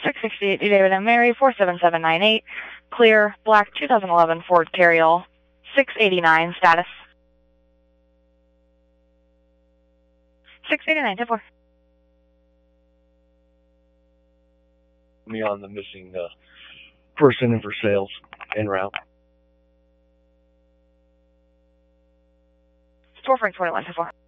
668 David and Mary, 47798. Clear, black 2011 Ford Carryall, 689 status. 689, 10-4. Me on the missing person and for sales en route. 4 Frank 21, 10-4.